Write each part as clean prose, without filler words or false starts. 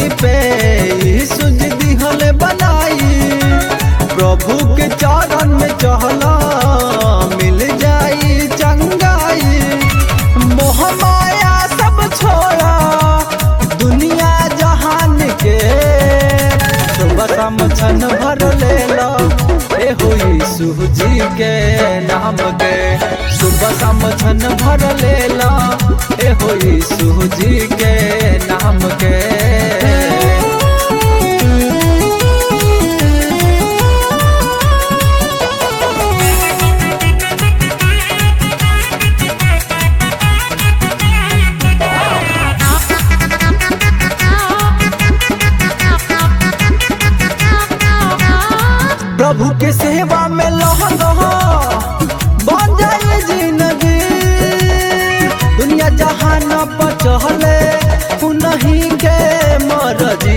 धरती पे यीशु जी दिहले बनाई। प्रभु के चरण में चहला मिल जाई चंगाई। मोह माया सब छोड़ा दुनिया जहान के, सुबह शाम छन भर ले लो एहो यीशु जी के नाम के। सुबह शाम छन भर ले लो एहो यीशु जी के नाम के। प्रभु के सेवा में लहो बन जाए जिंदगी। दुनिया जहान पर चहले उन्हीं के मर्जी।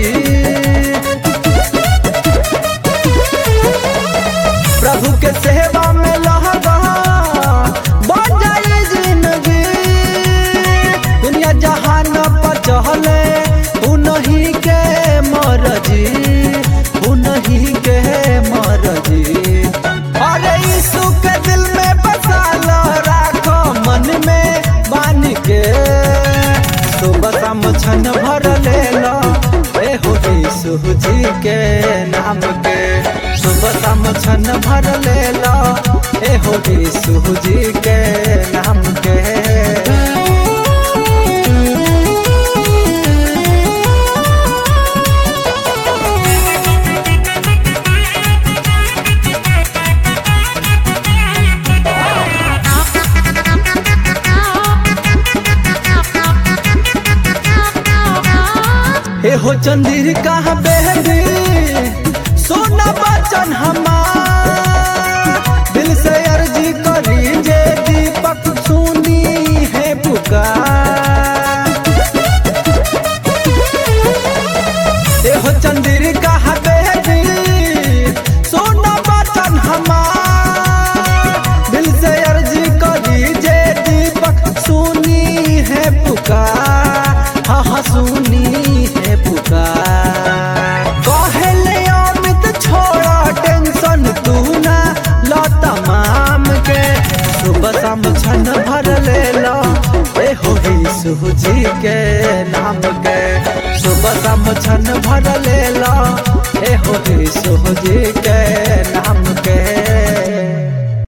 प्रभु के सेवा में लहो बन जाए जिंदगी। दुनिया जहान पर चहले उन्हीं के मर्जी, उन्हीं के मर्जी। अरे यीशु के दिल में बसा लो, राखो मन में बान के। सुबह शाम छन भर ले लो एहो यीशु जी के नाम के। सुबह शाम छन भर ले लो एहो यीशु जी के नाम के। हो चंदिर कहाँ बेहदी सोना बचन हमार। दिल से अर्जी करी जे दीपक सुनी है पुकार। हो चंदिर कहाँ बेहदी सोना बचन हमार। दिल से अर्जी करी जे दीपक सुनी है पुकार। हाँ हाँ सुनी कहले अमित छोड़ा टेंशन तू ना लो तमाम के। सुबह शाम छन भर ले लो एहो यीशु जी के नाम के। सुबह शाम छन भर ले लो एहो यीशु जी के